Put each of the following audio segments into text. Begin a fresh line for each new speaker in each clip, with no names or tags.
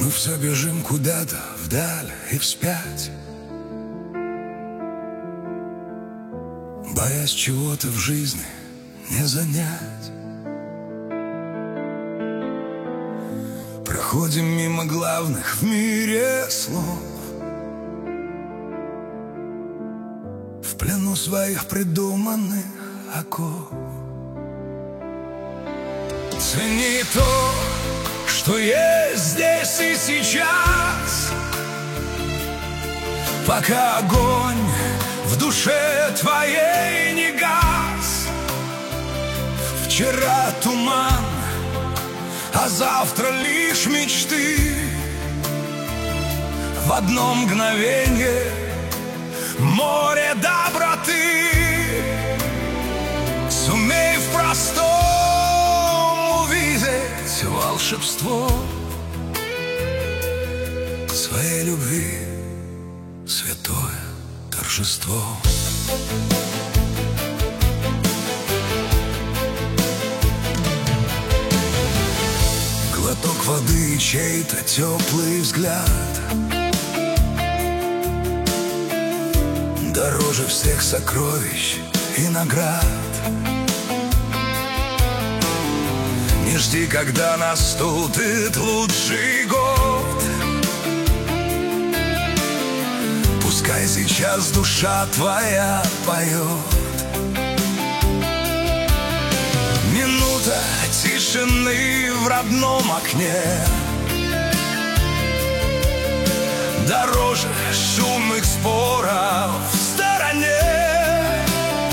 Мы все бежим куда-то вдаль и вспять, боясь чего-то в жизни не занять. Проходим мимо главных в мире слов, в плену своих придуманных оков. Цени то, что есть здесь и сейчас, пока огонь в душе твоей не гас. Вчера туман, а завтра лишь мечты. В одно мгновенье море доброты. Сумей в простом увидеть волшебство своей любви, святое торжество. Глоток воды и чей-то теплый взгляд дороже всех сокровищ и наград. Не жди, когда наступит лучший год. Пускай сейчас душа твоя поет. Минута тишины в родном окне дороже шумных споров в стороне.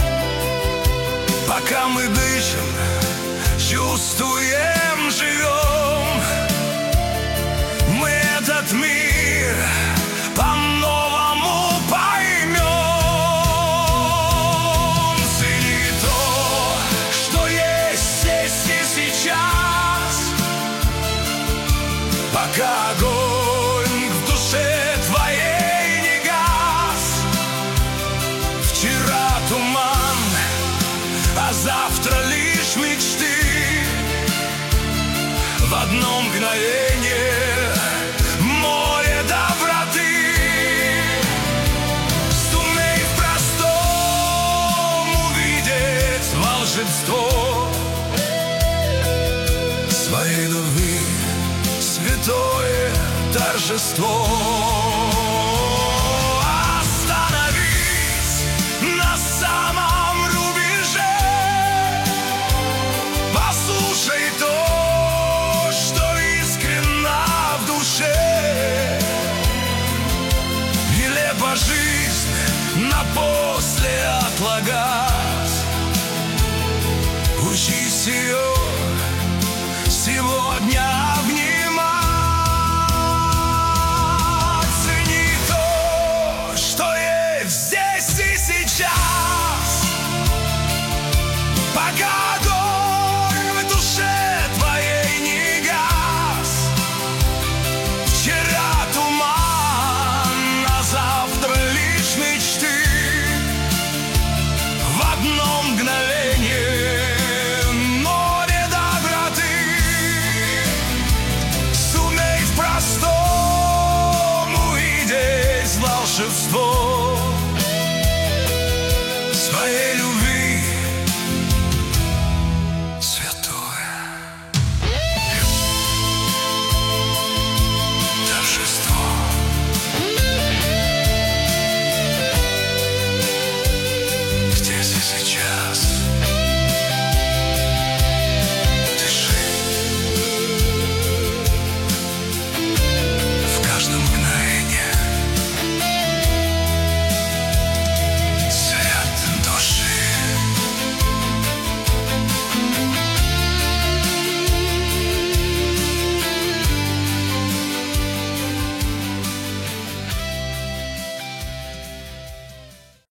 Пока мы дышим, чувствуем, живем, мы этот мир по-новому поймем. Цени то, что есть здесь и сейчас, пока огонь в душе твоей не гас. Вчера туман, а завтра лишь мечты. В одно мгновение море доброты. Сумей в простом увидеть волшебство своей любви, святое торжество. Остановись на самом рубеже, послушай то, что искренно в душе. Нелепа жизнь на после отлагать. Учись ее сегодня обнимать. Цени то, что есть здесь и сейчас, пока огонь в душе твоей не гас. Вчера туман, а завтра лишь мечты. В одно мгновение море доброты. Сумей в простом увидеть волшебство